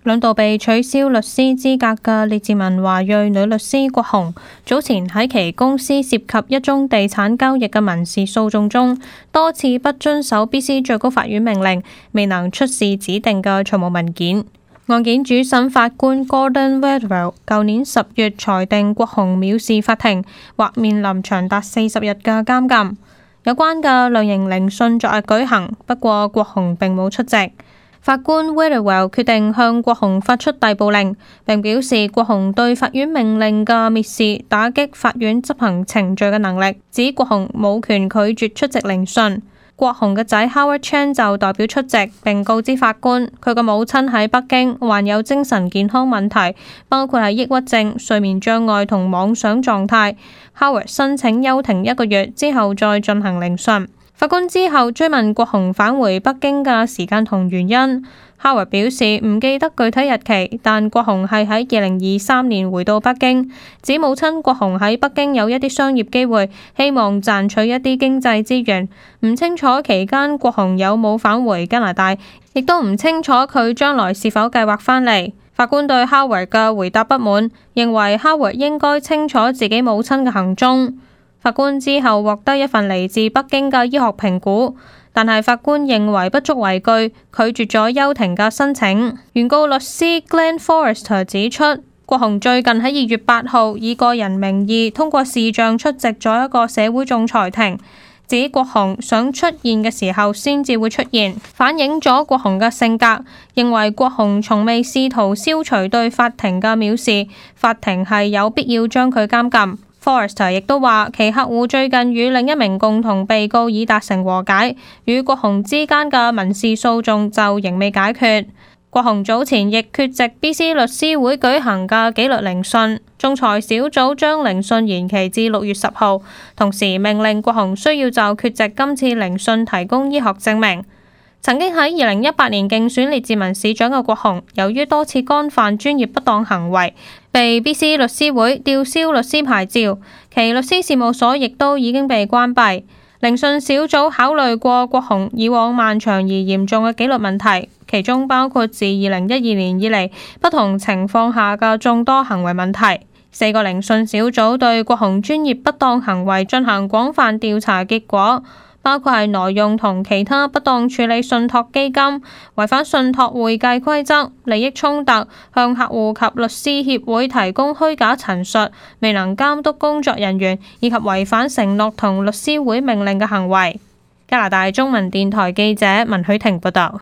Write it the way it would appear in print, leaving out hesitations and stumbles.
兩度被取消律師資格嘅列治文華裔女律師郭虹，早前喺其公司涉及一宗地產交易嘅民事訴訟中，多次不遵守 BC 最高法院命令，未能出示指定嘅財務文件。案件主審法官 Gordon Wetherell 舊年10月裁定郭虹藐視法庭，或面臨長達40日嘅監禁。有關嘅量刑聆訊昨日舉行，不過郭虹並冇出席。法官 Wetherell 決定向郭虹發出逮捕令，並表示郭虹對法院命令嘅蔑視打擊法院執行程序嘅能力，指郭虹冇權拒絕出席聆訊。郭虹嘅仔 Howard Chan 就代表出席，並告知法官佢嘅母親喺北京患有精神健康問題，包括係抑鬱症、睡眠障礙同妄想狀態。Howard 申請休庭1個月之後再進行聆訊。法官之後追問郭虹返回北京嘅時間同原因。Howard 表示唔記得具體日期，但郭虹係喺2023年回到北京，指母親郭虹喺北京有一啲商業機會，希望賺取一啲經濟資源。唔清楚期間郭虹有冇返回加拿大，亦都唔清楚佢將來是否計劃返嚟。法官對 Howard 嘅回答不滿，認為 Howard 應該清楚自己母親嘅行蹤。法官之後獲得一份嚟自北京嘅醫學評估，但係法官認為不足為據，拒絕咗休庭嘅申請。原告律師 Glenn Forrester 指出，郭虹最近喺2月8號以個人名義通過視像出席咗一個社會仲裁庭，指郭虹想出現嘅時候先至會出現，反映咗郭虹嘅性格，認為郭虹從未試圖消除對法庭嘅藐視，法庭係有必要將佢監禁。Forrester 亦都話，其客戶最近與另一名共同被告已達成和解，與郭虹之間嘅民事訴訟就仍未解決。郭虹早前亦缺席 BC 律師會舉行嘅紀律聆訊，仲裁小組將聆訊延期至6月10號，同時命令郭虹需要就缺席今次聆訊提供醫學證明。曾經喺2018年競選列治文市長嘅郭虹，由於多次干犯專業不當行為，被 BC 律師會吊銷律師牌照，其律師事務所亦都已經被關閉。聆訊小組考慮過郭虹以往漫長而嚴重嘅紀律問題，其中包括自2012年以嚟不同情況下嘅眾多行為問題。4個聆訊小組對郭虹專業不當行為進行廣泛調查，結果包括係挪用同其他不當處理信託基金、違反信託會計規則、利益衝突、向客戶及律師協會提供虛假陳述、未能監督工作人員以及違反承諾同律師會命令嘅行為。加拿大中文電台記者文許婷報道。